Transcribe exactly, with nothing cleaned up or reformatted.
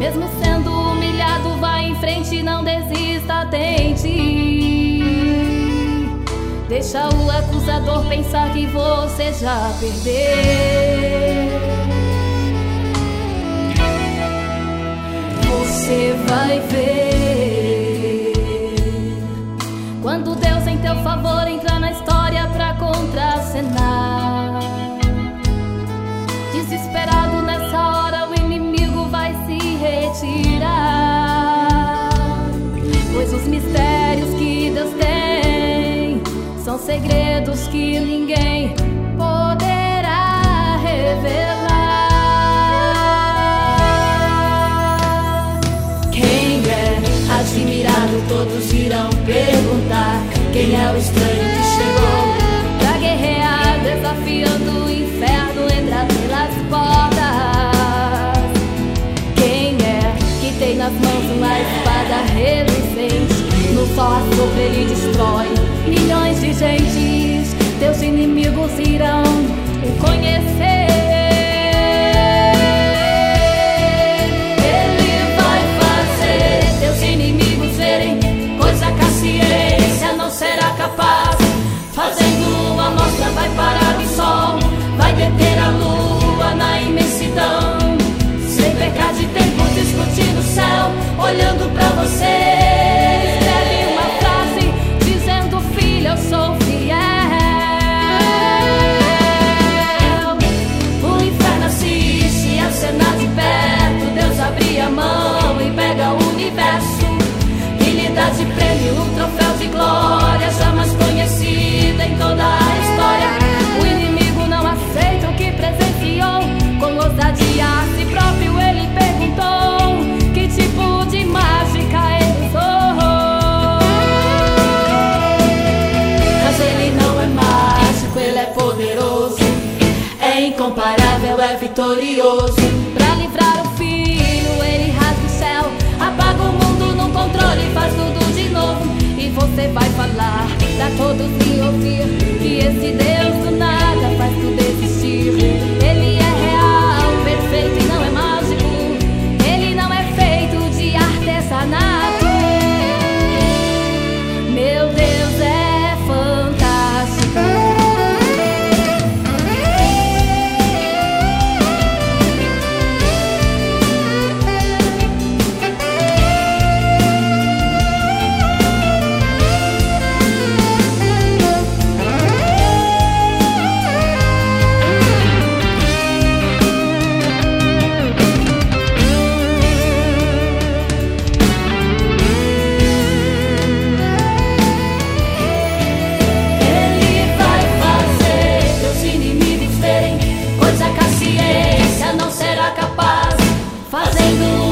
Mesmo sendo humilhado, vai em frente, não desista, tente. Deixa o acusador pensar que você já perdeu. Você vai ver quando Deus em teu favor entrar na história pra contracenar. Desesperado nessa hora, o inimigo vai se retirar, pois os mistérios que Deus tem são segredos que ninguém poderá revelar. Quem é admirado, todos irão perguntar. Quem é o estranho que chegou pra guerrear, desafiando o inferno, entrar pelas portas? Quem é que tem nas mãos uma espada reluzente? No sol a sopro ele destrói milhões de gentes. Teus inimigos irão o conhecer. Ele vai fazer teus inimigos verem coisa que a ciência não será capaz. Fazendo uma amostra vai parar o sol, vai deter a lua na imensidão. Sem perca de tempo discutindo o céu, olhando pra você. Eu sou fiel. O inferno assiste a cena de perto. Deus abre a mão e pega o universo e lhe dá de prêmio um troféu de glória jamais conhecido em toda a história. O inimigo não aceita o que presenciou. Com ousadia a si próprio ele perguntou: que tipo de mágica eu sou? Ele é poderoso, é incomparável, é vitorioso. Pra livrar o filho, ele rasga o céu, apaga o mundo no controle, faz tudo de novo. E você vai falar pra todos me ouvir que esse Deus do nada faz tudo existir. Ele é real, perfeito e não é mágico. Ele não é feito de artesanato. Meu Deus é fantástico. Fazendo